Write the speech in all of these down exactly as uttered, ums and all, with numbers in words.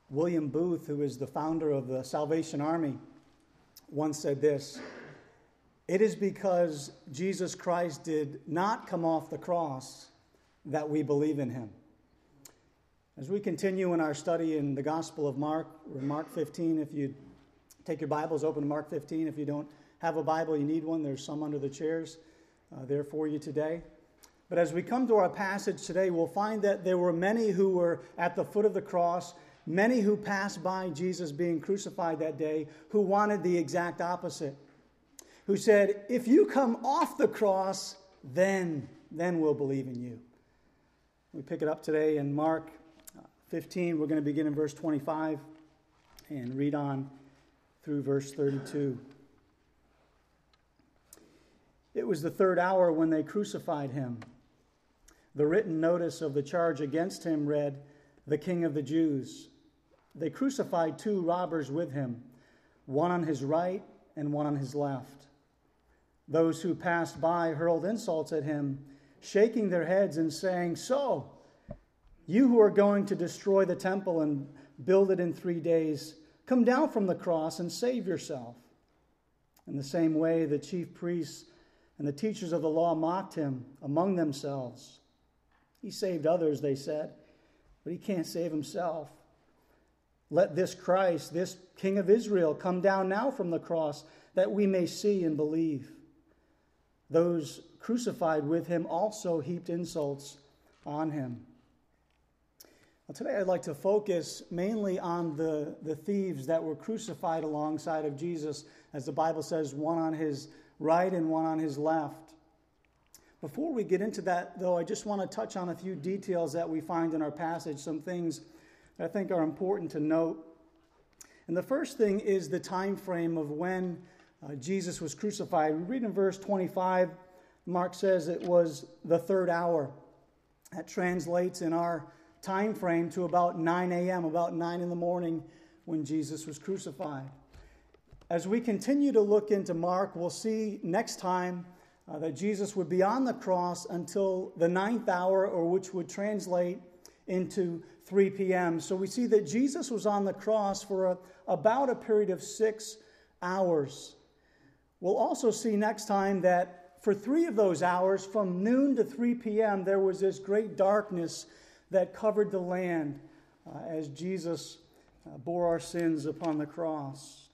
William Booth, who is the founder of the Salvation Army, once said this: "It is because Jesus Christ did not come off the cross that we believe in him." As we continue in our study in the Gospel of Mark, or Mark fifteen, if you take your Bibles, open to Mark fifteen. If you don't have a Bible, you need one. There's some under the chairs uh, there for you today. But as we come to our passage today, we'll find that there were many who were at the foot of the cross, many who passed by Jesus being crucified that day, who wanted the exact opposite, who said, if you come off the cross, then, then we'll believe in you. We pick it up today in Mark fifteen. We're going to begin in verse twenty-five and read on through verse thirty-two. It was the third hour when they crucified him. The written notice of the charge against him read, "The King of the Jews." They crucified two robbers with him, one on his right and one on his left. Those who passed by hurled insults at him, shaking their heads and saying, "So, you who are going to destroy the temple and build it in three days, come down from the cross and save yourself." In the same way, the chief priests and the teachers of the law mocked him among themselves. "He saved others," they said, "but he can't save himself. Let this Christ, this King of Israel, come down now from the cross, that we may see and believe." Those crucified with him also heaped insults on him. Well, today I'd like to focus mainly on the, the thieves that were crucified alongside of Jesus, as the Bible says, one on his right and one on his left. Before we get into that, though, I just want to touch on a few details that we find in our passage, some things that I think are important to note. And the first thing is the time frame of when uh, Jesus was crucified. We read in verse twenty-five, Mark says it was the third hour. That translates in our time frame to about nine a.m., about nine in the morning when Jesus was crucified. As we continue to look into Mark, we'll see next time uh, that Jesus would be on the cross until the ninth hour, or which would translate into three p.m. So we see that Jesus was on the cross for a, about a period of six hours. We'll also see next time that for three of those hours, from noon to three p.m., there was this great darkness that covered the land uh, as Jesus uh, bore our sins upon the cross.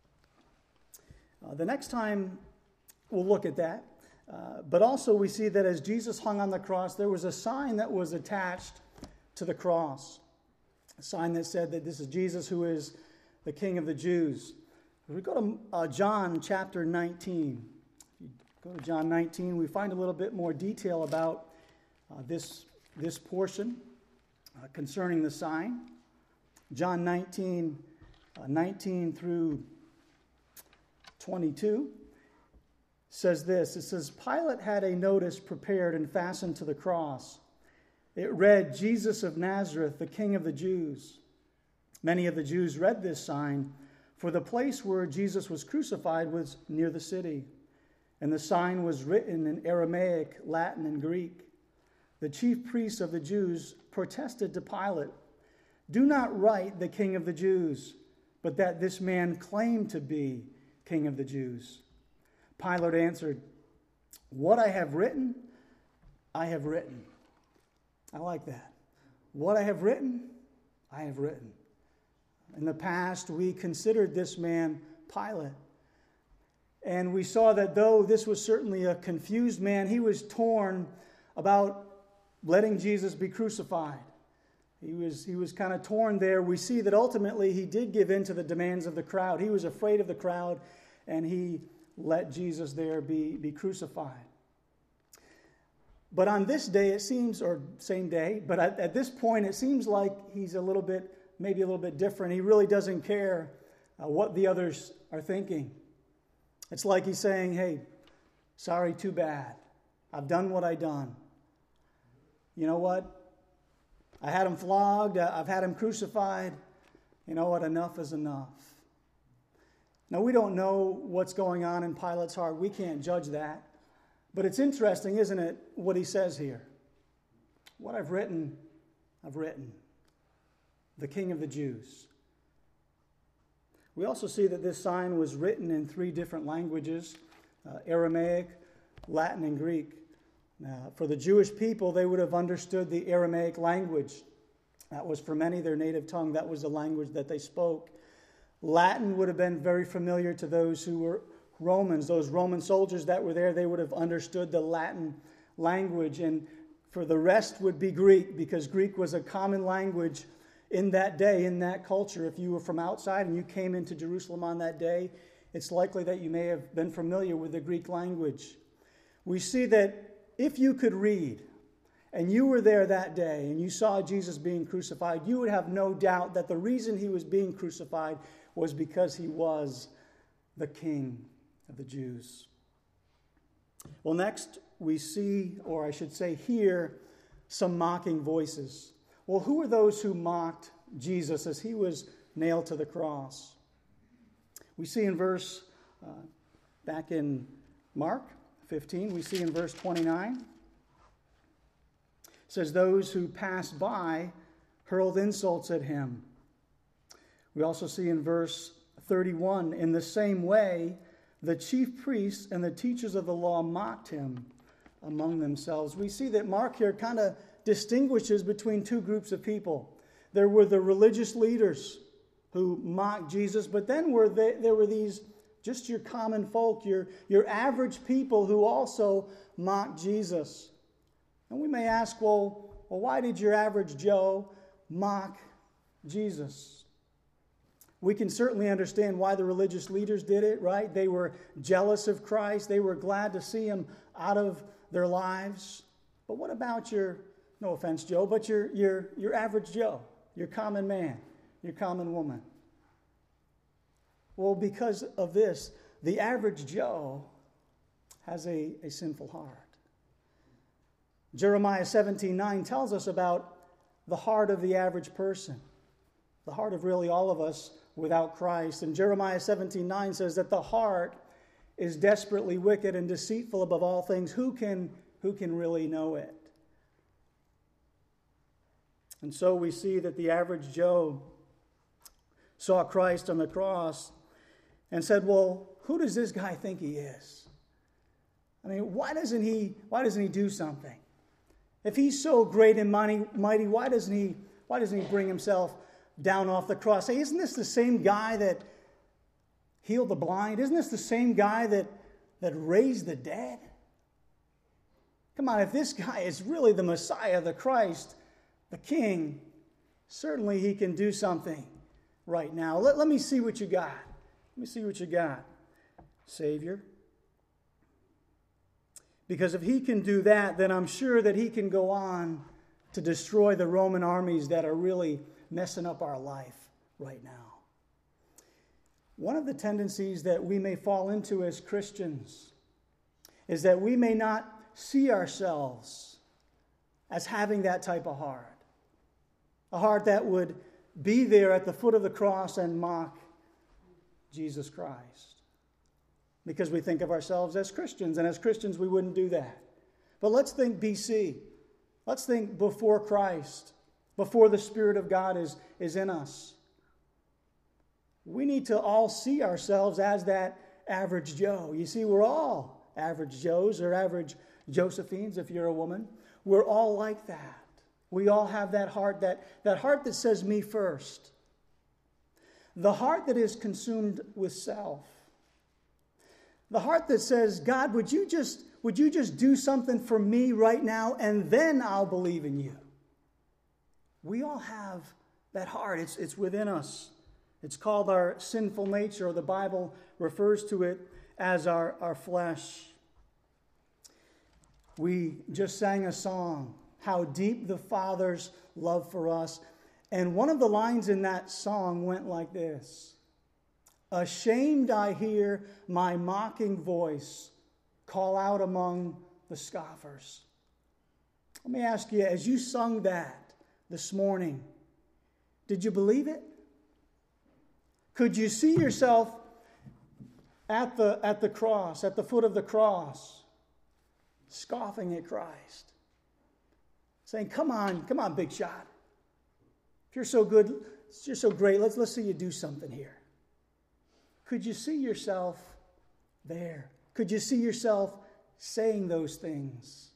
Uh, the next time we'll look at that. Uh, but also we see that as Jesus hung on the cross, there was a sign that was attached to the cross. A sign that said that this is Jesus who is the King of the Jews. If we go to uh, John chapter nineteen. If you go to John nineteen, we find a little bit more detail about uh, this, this portion uh, concerning the sign. John nineteen, uh, nineteen through twenty-two says this. It says, "Pilate had a notice prepared and fastened to the cross. It read, 'Jesus of Nazareth, the King of the Jews.' Many of the Jews read this sign, for the place where Jesus was crucified was near the city. And the sign was written in Aramaic, Latin, and Greek. The chief priests of the Jews protested to Pilate, 'Do not write the King of the Jews, but that this man claimed to be King of the Jews.' Pilate answered, 'What I have written, I have written.'" I like that. What I have written, I have written. In the past, we considered this man Pilate. And we saw that though this was certainly a confused man, he was torn about letting Jesus be crucified. He was, he was kind of torn there. We see that ultimately he did give in to the demands of the crowd. He was afraid of the crowd, and he let Jesus there be, be crucified. But on this day, it seems, or same day, but at, at this point, it seems like he's a little bit, maybe a little bit different. He really doesn't care uh, what the others are thinking. It's like he's saying, "Hey, sorry, too bad. I've done what I done. You know what? I had him flogged. I've had him crucified. You know what? Enough is enough." Now, we don't know what's going on in Pilate's heart. We can't judge that. But it's interesting, isn't it, what he says here? What I've written, I've written. the King of the Jews. We also see that this sign was written in three different languages, uh, Aramaic, Latin, and Greek. Now, for the Jewish people, they would have understood the Aramaic language. That was for many their native tongue. That was the language that they spoke. Latin would have been very familiar to those who were Romans. Those Roman soldiers that were there, they would have understood the Latin language. And for the rest would be Greek, because Greek was a common language in that day, in that culture. If you were from outside and you came into Jerusalem on that day, it's likely that you may have been familiar with the Greek language. We see that if you could read, and you were there that day, and you saw Jesus being crucified, you would have no doubt that the reason he was being crucified was because he was the King of the Jews. Well, next we see, or I should say hear, some mocking voices. Well, who are those who mocked Jesus as he was nailed to the cross? We see in verse, uh, back in Mark fifteen, we see in verse twenty-nine, it says, those who passed by hurled insults at him. We also see in verse thirty-one, in the same way, the chief priests and the teachers of the law mocked him among themselves. We see that Mark here kind of distinguishes between two groups of people. There were the religious leaders who mocked Jesus, but then were they, there were these just your common folk, your, your average people who also mocked Jesus. And we may ask, well, well, why did your average Joe mock Jesus? We can certainly understand why the religious leaders did it, right? They were jealous of Christ. They were glad to see him out of their lives. But what about your, no offense, Joe, but your, your, your average Joe, your common man, your common woman? Well, because of this, the average Joe has a, a sinful heart. Jeremiah seventeen nine tells us about the heart of the average person, the heart of really all of us without Christ. And Jeremiah seventeen nine says that the heart is desperately wicked and deceitful above all things. Who can, who can really know it? And so we see that the average Joe saw Christ on the cross and said, well, who does this guy think he is? I mean, why doesn't he, why doesn't he do something? If he's so great and mighty, mighty, why doesn't he, why doesn't he bring himself down off the cross? Hey, isn't this the same guy that healed the blind? Isn't this the same guy that, that raised the dead? Come on, if this guy is really the Messiah, the Christ, the King, certainly he can do something right now. Let, let me see what you got. Let me see what you got, Savior. Because if he can do that, then I'm sure that he can go on to destroy the Roman armies that are really messing up our life right now. One of the tendencies that we may fall into as Christians is that we may not see ourselves as having that type of heart. A heart that would be there at the foot of the cross and mock Jesus Christ. Because we think of ourselves as Christians, and as Christians we wouldn't do that. But let's think B C. Let's think before Christ, before the Spirit of God is, is in us. We need to all see ourselves as that average Joe. You see, we're all average Joes or average Josephines if you're a woman. We're all like that. We all have that heart, that, that heart that says me first. The heart that is consumed with self. The heart that says, God, would you just, would you just do something for me right now, and then I'll believe in you. We all have that heart. It's, it's within us. It's called our sinful nature, or the Bible refers to it as our, our flesh. We just sang a song, How Deep the Father's Love for Us. And one of the lines in that song went like this. Ashamed I hear my mocking voice call out among the scoffers. Let me ask you, as you sung that this morning, did you believe it? Could you see yourself at the, at the cross, at the foot of the cross, scoffing at Christ? Saying, come on, come on, big shot. If you're so good, you're so great, let's, let's see you do something here. Could you see yourself there? Could you see yourself saying those things?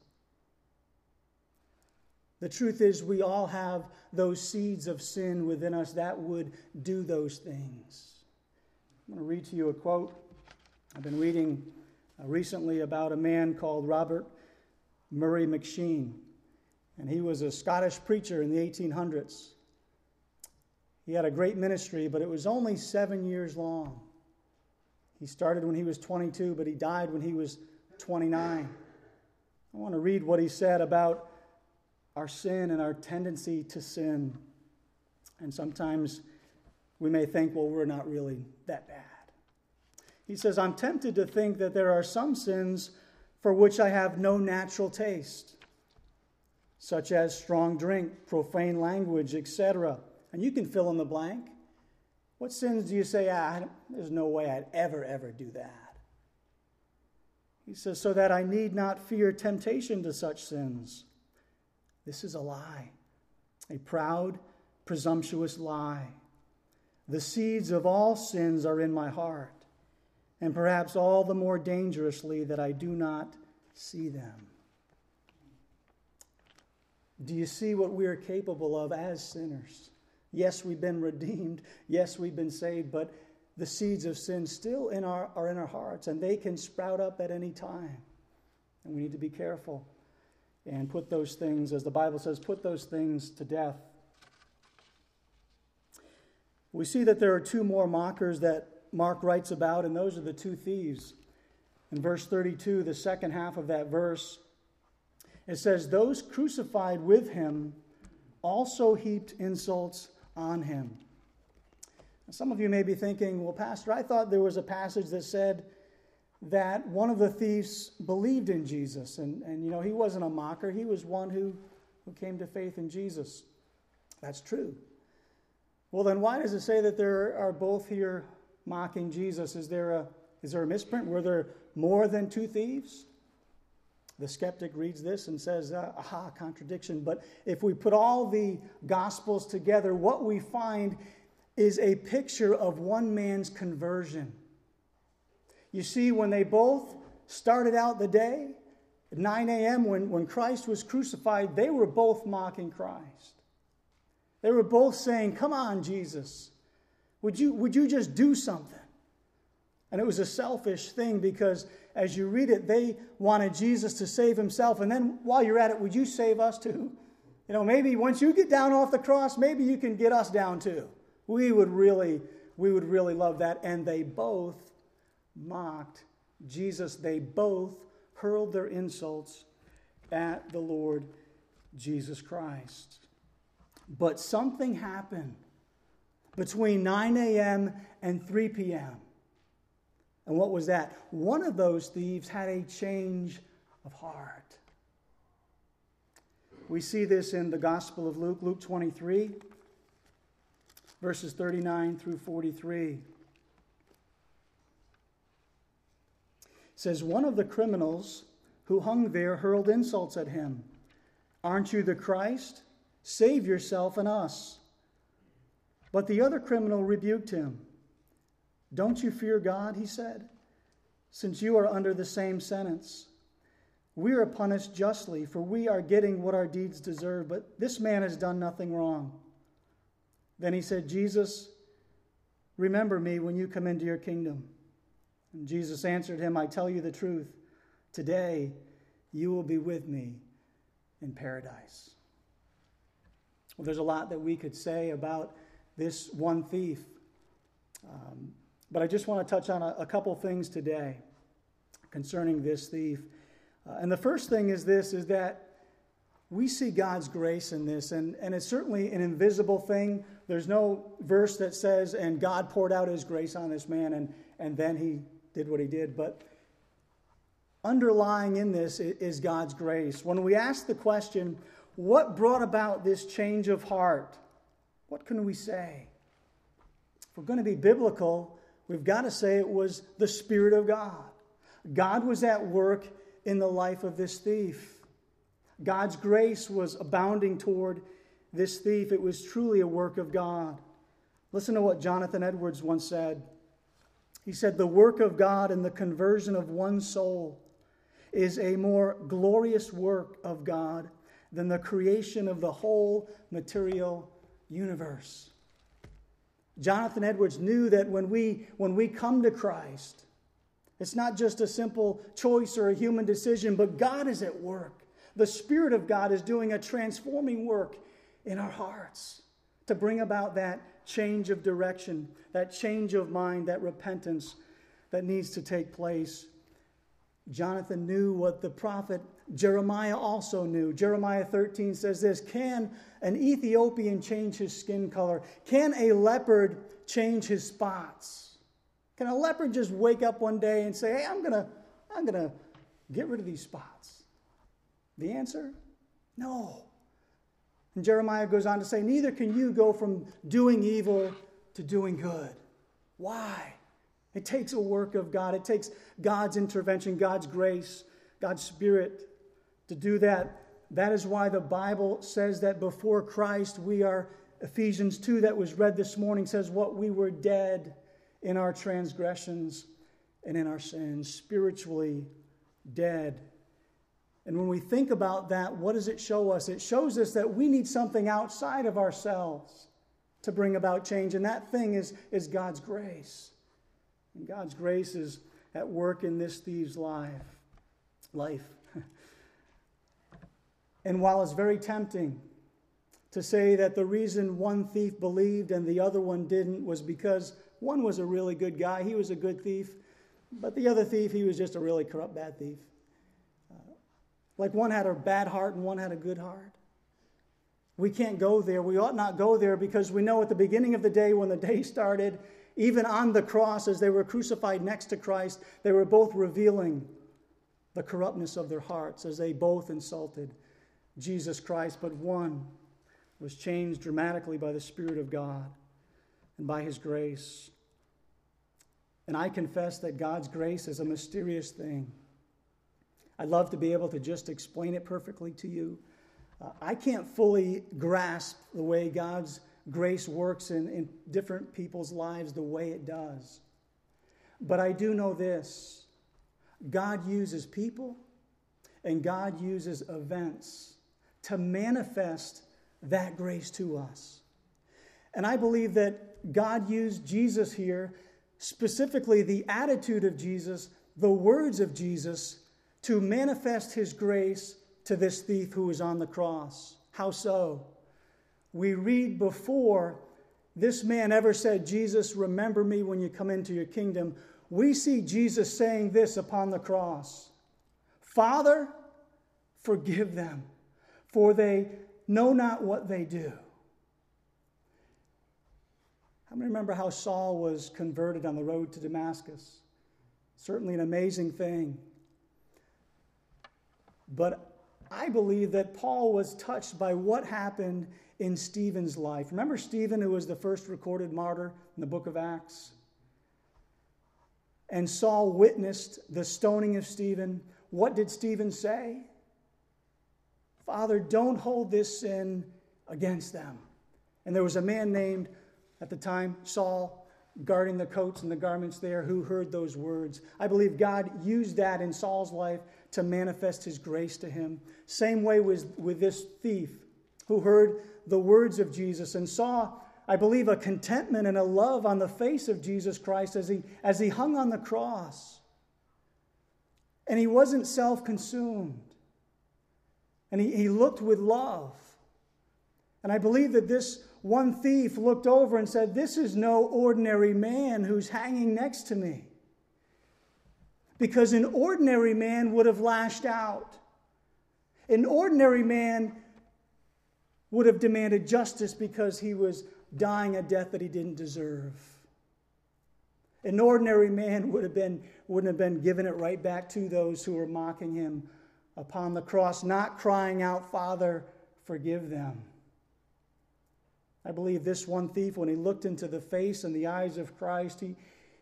The truth is, we all have those seeds of sin within us that would do those things. I'm going to read to you a quote. I've been reading uh, recently about a man called Robert Murray M'Cheyne, and he was a Scottish preacher in the eighteen hundreds. He had a great ministry, but it was only seven years long. He started when he was twenty-two, but he died when he was twenty-nine. I want to read what he said about our sin and our tendency to sin. And sometimes we may think, well, we're not really that bad. He says, I'm tempted to think that there are some sins for which I have no natural taste, such as strong drink, profane language, et cetera. And you can fill in the blank. What sins do you say, ah, there's no way I'd ever, ever do that? He says, so that I need not fear temptation to such sins. This is a lie, a proud, presumptuous lie. The seeds of all sins are in my heart, and perhaps all the more dangerously that I do not see them. Do you see what we are capable of as sinners? Yes, we've been redeemed. Yes, we've been saved, but the seeds of sin still in our, are in our hearts, and they can sprout up at any time. And we need to be careful and put those things, as the Bible says, put those things to death. We see that there are two more mockers that Mark writes about, and those are the two thieves. In verse thirty-two, the second half of that verse, it says, those crucified with him also heaped insults on him. Now, some of you may be thinking, well, Pastor, I thought there was a passage that said that one of the thieves believed in Jesus. And, and you know, he wasn't a mocker. He was one who, who came to faith in Jesus. That's true. Well, then why does it say that there are both here mocking Jesus? Is there a, is there a misprint? Were there more than two thieves? The skeptic reads this and says, uh, aha, contradiction. But if we put all the Gospels together, what we find is a picture of one man's conversion. You see, when they both started out the day, at nine a.m., when, when Christ was crucified, they were both mocking Christ. They were both saying, come on, Jesus, would you, would you just do something? And it was a selfish thing because as you read it, they wanted Jesus to save himself. And then while you're at it, would you save us too? You know, maybe once you get down off the cross, maybe you can get us down too. We would really, we would really love that. And they both mocked Jesus. They both hurled their insults at the Lord Jesus Christ. But something happened between nine a.m. and three p.m. And what was that? One of those thieves had a change of heart. We see this in the Gospel of Luke, Luke twenty-three, verses thirty-nine through forty-three. It says, one of the criminals who hung there hurled insults at him. Aren't you the Christ? Save yourself and us. But the other criminal rebuked him. Don't you fear God, he said, since you are under the same sentence. We are punished justly, for we are getting what our deeds deserve, but this man has done nothing wrong. Then he said, Jesus, remember me when you come into your kingdom. And Jesus answered him, I tell you the truth. Today you will be with me in paradise. Well, there's a lot that we could say about this one thief. Um, but I just want to touch on a, a couple things today concerning this thief. Uh, and the first thing is this, is that we see God's grace in this. And, and it's certainly an invisible thing. There's no verse that says, and God poured out his grace on this man, and, and then he did what he did. But underlying in this is God's grace. When we ask the question, what brought about this change of heart? What can we say? If we're going to be biblical, we've got to say it was the Spirit of God. God was at work in the life of this thief. God's grace was abounding toward this thief, it was truly a work of God. Listen to what Jonathan Edwards once said. He said, "The work of God in the conversion of one soul is a more glorious work of God than the creation of the whole material universe." Jonathan Edwards knew that when we, when we come to Christ, it's not just a simple choice or a human decision, but God is at work. The Spirit of God is doing a transforming work in our hearts to bring about that change of direction, that change of mind, that repentance that needs to take place. Jonathan knew what the prophet Jeremiah also knew. Jeremiah thirteen says this, "Can an Ethiopian change his skin color? Can a leopard change his spots?" Can a leopard just wake up one day and say, "Hey, I'm gonna, I'm gonna get rid of these spots"? The answer? No. And Jeremiah goes on to say, "Neither can you go from doing evil to doing good." Why? It takes a work of God. It takes God's intervention, God's grace, God's Spirit to do that. That is why the Bible says that before Christ we are, Ephesians two that was read this morning says what we were dead in our transgressions and in our sins, spiritually dead. And when we think about that, what does it show us? It shows us that we need something outside of ourselves to bring about change. And that thing is, is God's grace. And God's grace is at work in this thief's life. life. And while it's very tempting to say that the reason one thief believed and the other one didn't was because one was a really good guy, he was a good thief, but the other thief, he was just a really corrupt, bad thief. Uh, like one had a bad heart and one had a good heart. We can't go there. We ought not go there because we know at the beginning of the day, when the day started, even on the cross, as they were crucified next to Christ, they were both revealing the corruptness of their hearts as they both insulted Jesus Christ. But one was changed dramatically by the Spirit of God and by His grace. And I confess that God's grace is a mysterious thing. I'd love to be able to just explain it perfectly to you. Uh, I can't fully grasp the way God's grace works in, in different people's lives the way it does. But I do know this. God uses people and God uses events to manifest that grace to us. And I believe that God used Jesus here, specifically the attitude of Jesus, the words of Jesus, to manifest His grace to this thief who was on the cross. How so? We read before this man ever said, "Jesus, remember me when you come into your kingdom." We see Jesus saying this upon the cross: "Father, forgive them, for they know not what they do." How many remember how Saul was converted on the road to Damascus? Certainly an amazing thing. But I believe that Paul was touched by what happened in Stephen's life. Remember Stephen, who was the first recorded martyr in the book of Acts? And Saul witnessed the stoning of Stephen. What did Stephen say? "Father, don't hold this sin against them." And there was a man named, at the time, Saul, guarding the coats and the garments there, who heard those words. I believe God used that in Saul's life to manifest His grace to him. Same way with, with this thief who heard the words of Jesus and saw, I believe, a contentment and a love on the face of Jesus Christ as he, as he hung on the cross. And he wasn't self-consumed. And he, he looked with love. And I believe that this one thief looked over and said, "This is no ordinary man who's hanging next to me." Because an ordinary man would have lashed out. An ordinary man would have demanded justice because he was dying a death that he didn't deserve. An ordinary man would have been, wouldn't have been giving it right back to those who were mocking him upon the cross, not crying out, "Father, forgive them." I believe this one thief, when he looked into the face and the eyes of Christ, he,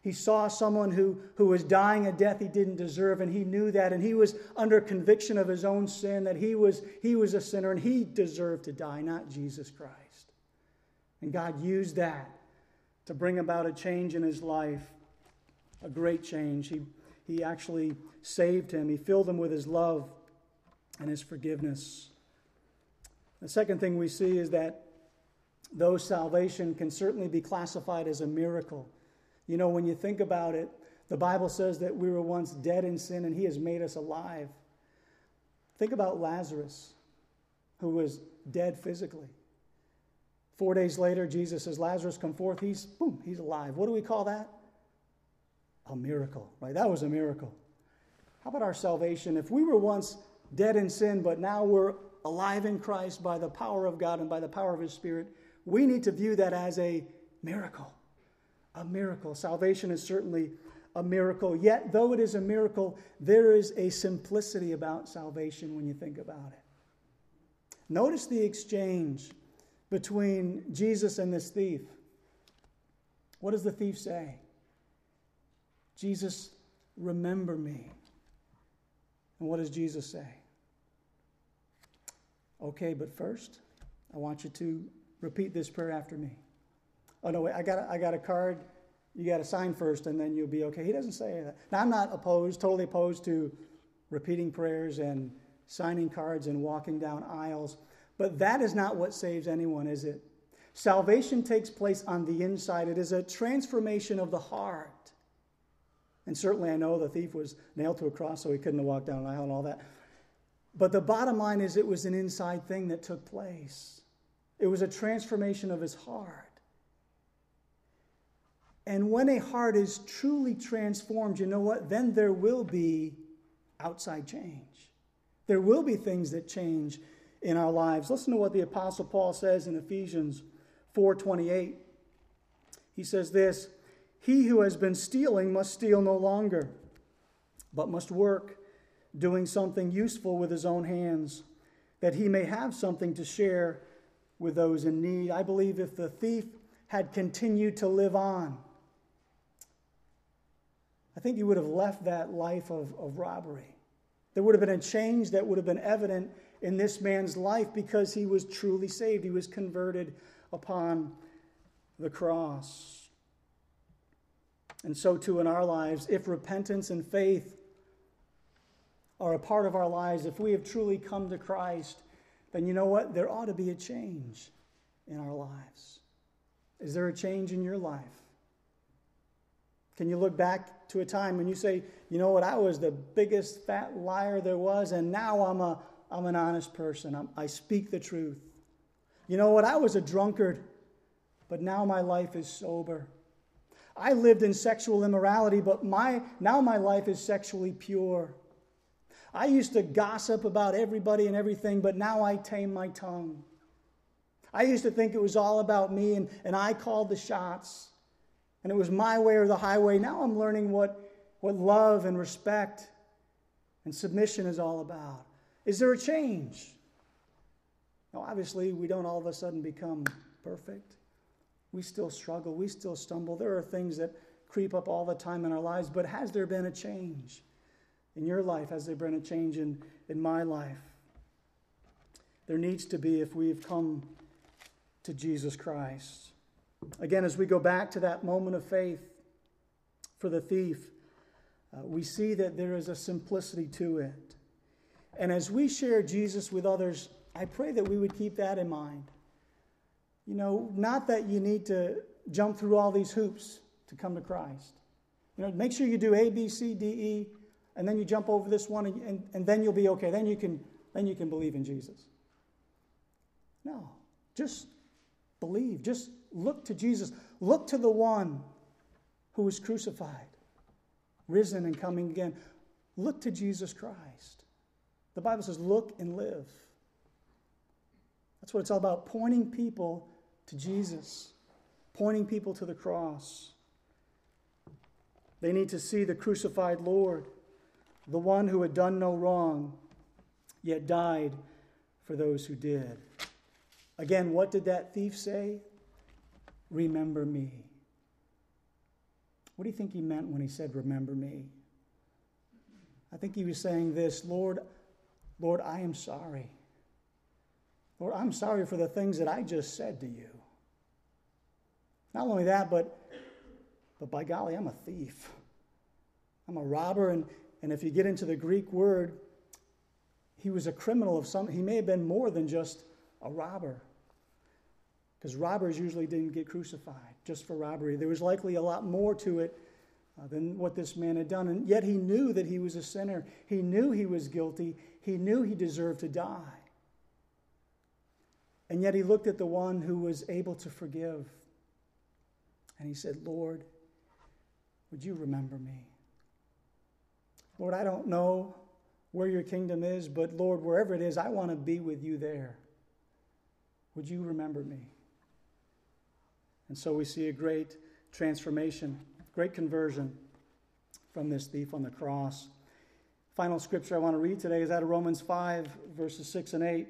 He saw someone who, who was dying a death he didn't deserve, and he knew that, and he was under conviction of his own sin, that he was, he was a sinner, and he deserved to die, not Jesus Christ. And God used that to bring about a change in his life, a great change. He, he actually saved him. He filled him with his love and his forgiveness. The second thing we see is that though salvation can certainly be classified as a miracle, you know, when you think about it, the Bible says that we were once dead in sin and he has made us alive. Think about Lazarus, who was dead physically. Four days later, Jesus says, Lazarus, come forth. He's, boom, he's alive. What do we call that? A miracle, right? That was a miracle. How about our salvation? If we were once dead in sin, but now we're alive in Christ by the power of God and by the power of his Spirit, we need to view that as a miracle. A miracle. Salvation is certainly a miracle. Yet, though it is a miracle, there is a simplicity about salvation when you think about it. Notice the exchange between Jesus and this thief. What does the thief say? Jesus, remember me. And what does Jesus say? Okay, but first, I want you to repeat this prayer after me. Oh, no, wait, I got, a, I got a card. You got to sign first, and then you'll be okay. He doesn't say that. Now, I'm not opposed, totally opposed to repeating prayers and signing cards and walking down aisles, but that is not what saves anyone, is it? Salvation takes place on the inside. It is a transformation of the heart. And certainly I know the thief was nailed to a cross, so he couldn't have walked down an aisle and all that. But the bottom line is it was an inside thing that took place. It was a transformation of his heart. And when a heart is truly transformed, you know what? Then there will be outside change. There will be things that change in our lives. Listen to what the Apostle Paul says in Ephesians four twenty-eight. He says this, he who has been stealing must steal no longer, but must work, doing something useful with his own hands, that he may have something to share with those in need. I believe if the thief had continued to live on, I think he would have left that life of, of robbery. There would have been a change that would have been evident in this man's life because he was truly saved. He was converted upon the cross. And so too in our lives, if repentance and faith are a part of our lives, if we have truly come to Christ, then you know what? There ought to be a change in our lives. Is there a change in your life? Can you look back to a time when you say, you know what, I was the biggest fat liar there was, and now I'm a I'm an honest person. I'm, I speak the truth. You know what, I was a drunkard, but now my life is sober. I lived in sexual immorality, but my now my life is sexually pure. I used to gossip about everybody and everything, but now I tame my tongue. I used to think it was all about me, and, and I called the shots. And it was my way or the highway. Now I'm learning what, what love and respect and submission is all about. Is there a change? Now, obviously, we don't all of a sudden become perfect. We still struggle. We still stumble. There are things that creep up all the time in our lives. But has there been a change in your life? Has there been a change in, in my life? There needs to be if we've come to Jesus Christ. Again, as we go back to that moment of faith for the thief, uh, we see that there is a simplicity to it. And as we share Jesus with others, I pray that we would keep that in mind. You know, not that you need to jump through all these hoops to come to Christ. You know, make sure you do A, B, C, D, E, and then you jump over this one, and, and, and then you'll be okay. Then you can, then you can believe in Jesus. No, just believe. Just look to Jesus. Look to the one who was crucified, risen and coming again. Look to Jesus Christ. The Bible says, look and live. That's what it's all about, pointing people to Jesus, pointing people to the cross. They need to see the crucified Lord, the one who had done no wrong, yet died for those who did. Again, what did that thief say? Remember me. What do you think he meant when he said, remember me? I think he was saying this, Lord, Lord, I am sorry. Lord, I'm sorry for the things that I just said to you. Not only that, but, but by golly, I'm a thief. I'm a robber, and, and if you get into the Greek word, he was a criminal of some, he may have been more than just a robber. Because robbers usually didn't get crucified just for robbery. There was likely a lot more to it uh, than what this man had done. And yet he knew that he was a sinner. He knew he was guilty. He knew he deserved to die. And yet he looked at the one who was able to forgive. And he said, Lord, would you remember me? Lord, I don't know where your kingdom is, but Lord, wherever it is, I want to be with you there. Would you remember me? And so we see a great transformation, great conversion from this thief on the cross. Final scripture I want to read today is out of Romans five, verses six and eight.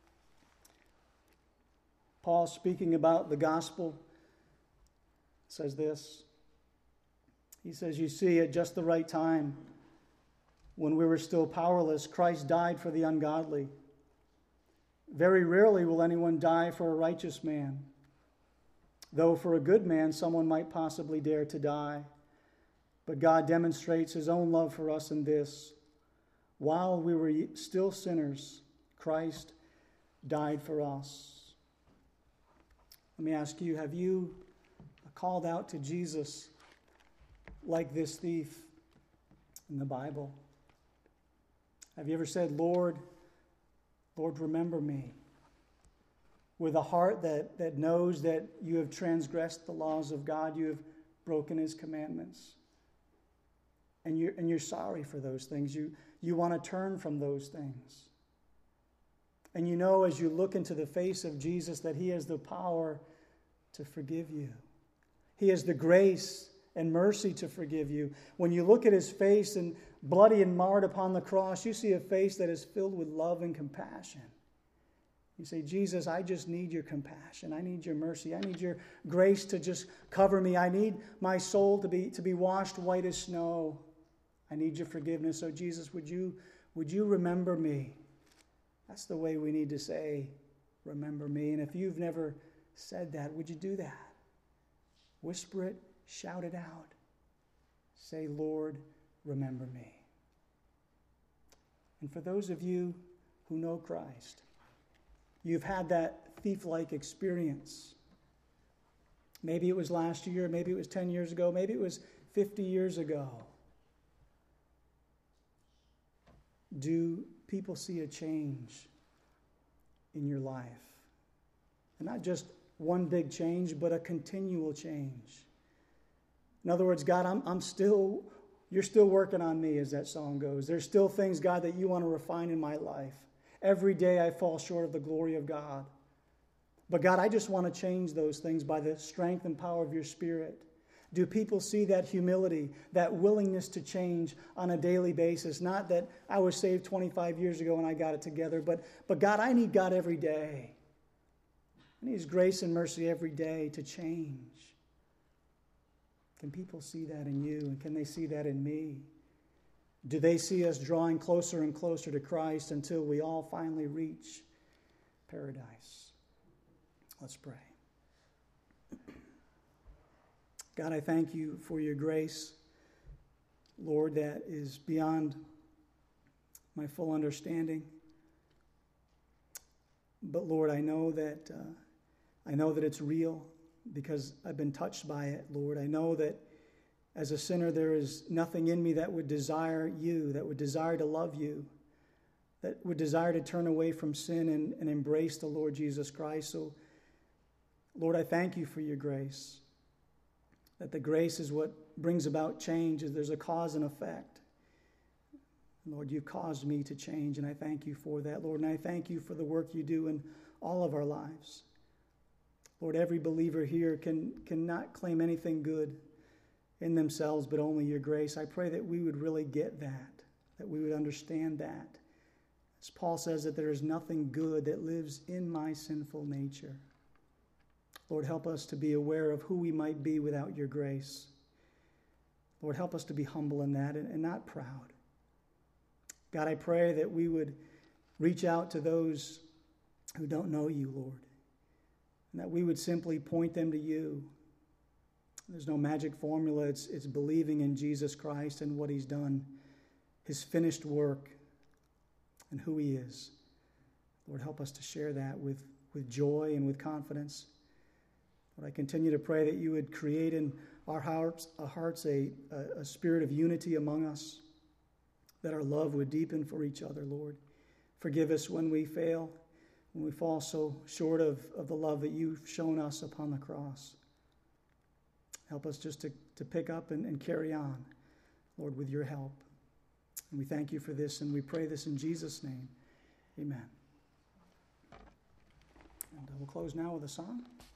Paul, speaking about the gospel, says this. He says, you see, at just the right time, when we were still powerless, Christ died for the ungodly. Very rarely will anyone die for a righteous man, though for a good man someone might possibly dare to die. But God demonstrates his own love for us in this: while we were still sinners, Christ died for us. Let me ask you, have you called out to Jesus like this thief in the Bible? Have you ever said, Lord, Lord, remember me, with a heart that, that knows that you have transgressed the laws of God, you have broken his commandments, and you're, and you're sorry for those things. You, you want to turn from those things. And you know, as you look into the face of Jesus, that he has the power to forgive you. He has the grace and mercy to forgive you. When you look at his face and bloody and marred upon the cross, you see a face that is filled with love and compassion. You say, Jesus, I just need your compassion. I need your mercy. I need your grace to just cover me. I need my soul to be, to be washed white as snow. I need your forgiveness. So Jesus, would you, would you remember me? That's the way we need to say, remember me. And if you've never said that, would you do that? Whisper it, shout it out. Say, Lord, remember me. And for those of you who know Christ, you've had that thief-like experience. Maybe it was last year, maybe it was ten years ago, maybe it was fifty years ago. Do people see a change in your life? And not just one big change, but a continual change. In other words, God, I'm, I'm still, you're still working on me, as that song goes. There's still things, God, that you want to refine in my life. Every day I fall short of the glory of God. But God, I just want to change those things by the strength and power of your Spirit. Do people see that humility, that willingness to change on a daily basis? Not that I was saved twenty-five years ago and I got it together, but, but God, I need God every day. I need his grace and mercy every day to change. Can people see that in you? And can they see that in me? Do they see us drawing closer and closer to Christ until we all finally reach paradise? Let's pray. God, I thank you for your grace, Lord, that is beyond my full understanding. But Lord, I know that uh, I know that it's real because I've been touched by it, Lord. I know that as a sinner, there is nothing in me that would desire you, that would desire to love you, that would desire to turn away from sin and, and embrace the Lord Jesus Christ. So, Lord, I thank you for your grace, that the grace is what brings about change. There's a cause and effect. Lord, you've caused me to change, and I thank you for that, Lord. And I thank you for the work you do in all of our lives. Lord, every believer here can cannot claim anything good in themselves, but only your grace. I pray that we would really get that, that we would understand that. As Paul says, that there is nothing good that lives in my sinful nature. Lord, help us to be aware of who we might be without your grace. Lord, help us to be humble in that and, and not proud. God, I pray that we would reach out to those who don't know you, Lord, and that we would simply point them to you. There's no magic formula. It's, it's believing in Jesus Christ and what he's done, his finished work, and who he is. Lord, help us to share that with, with joy and with confidence. Lord, I continue to pray that you would create in our hearts, our hearts a, a, a spirit of unity among us, that our love would deepen for each other, Lord. Forgive us when we fail, when we fall so short of, of the love that you've shown us upon the cross. Help us just to, to pick up and, and carry on, Lord, with your help. And we thank you for this, and we pray this in Jesus' name. Amen. And we'll close now with a song.